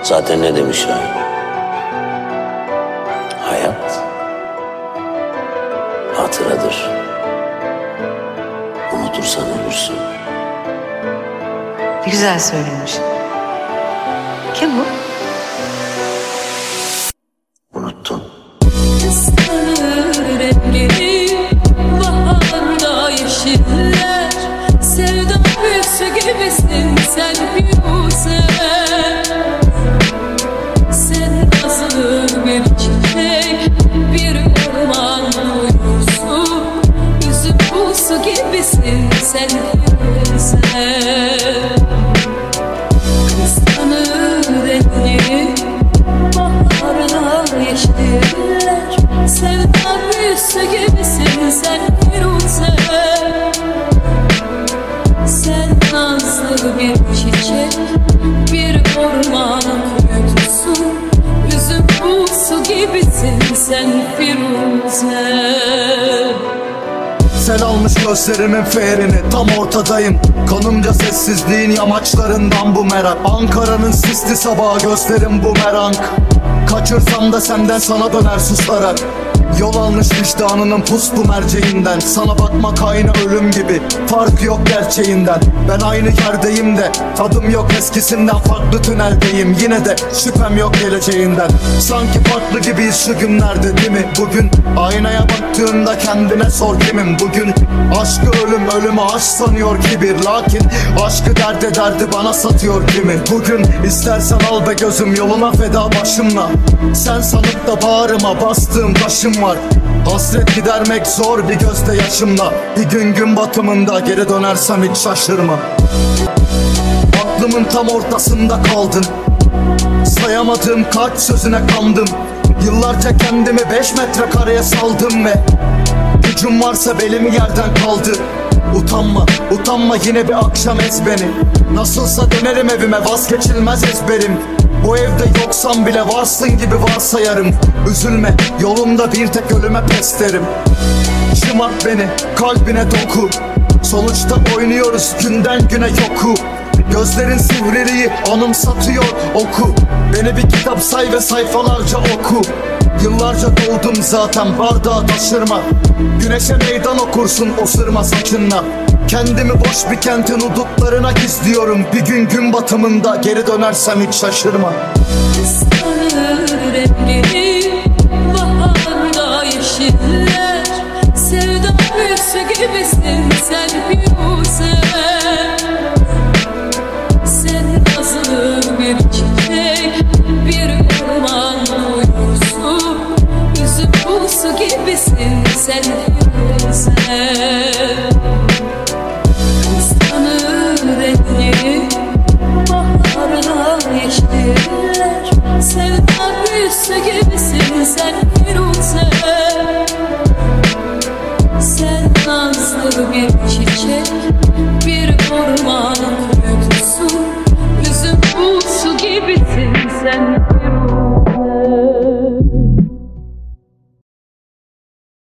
Zaten ne demişler? Hayat hatıradır. Unutursan ölürsün. Ne güzel söylemiş. Kim bu? Unuttun. Islanır rengini baharda yeşiller. Sevda büyüsü gibisin sen Firuze. Sen nazlı bir çiçek, bir orman uykusu. Yüzün buzu gibisin sen Firuze. Islanır rengini baharda yeşiller. Sevda büyüsü gibisin sen Firuze. Sen nazlı bir çiçek, bir orman kuytusu. Yüzün buzu gibisin sen Firuze. Sel almış gözlerimin ferini, tam ortadayım. Kanımca sessizliğin yamaçlarından bu merak. Ankara'nın sisli sabahı gözlerim bu merak. Kaçırsam da senden sana döner suslarak. Yol almış vicdanının puslu merceğinden. Sana bakmak aynı ölüm gibi, fark yok gerçeğinden. Ben aynı yerdeyim de tadım yok eskisinden. Farklı tüneldeyim yine de şüphem yok geleceğinden. Sanki farklı gibiyiz şu günlerde değil mi? Bugün aynaya baktığında kendine sor kimim bugün? Aşkı ölüm, ölümü aşk sanıyor kibir. Lakin aşkı derdi bana satıyor kimi? Bugün istersen al be gözüm, yoluna feda başımla. Sen sanıp da bağrıma bastığım taşım var. Hasret gidermek zor bir gözde yaşımla. Bir gün batımında geri dönersem hiç şaşırma. Aklımın tam ortasında kaldın. Sayamadığım kaç sözüne kandım. Yıllarca kendimi 5 metrekareye saldım ve gücüm varsa belim yerden kaldı. Utanma, utanma yine bir akşam ez beni. Nasılsa dönerim evime, vazgeçilmez ezberim. Bu evde yoksam bile varsın gibi varsayarım. Üzülme, yolumda bir tek ölüme pes derim. Şımart beni, kalbine doku. Sonuçta oynuyoruz günden güne yoku. Gözlerin sivriliği anımsatıyor oku. Beni bir kitap say ve sayfalarca oku. Yıllarca doldum zaten, bardağı taşırma. Güneşe meydan okursun osırma saçınla. Kendimi boş bir kentin hudutlarına gizliyorum. Bir gün batımında geri dönersem hiç şaşırma. Islanır rengini baharda yeşiller. Sevda büyüsü gibisin sen Firuze. Sen nazlı bir çiçek, bir orman uykusu. Yüzün buzu gibisin sen Firuze. Islanır rengini baharda yeşiller. Sevda büyüsü gibisin sen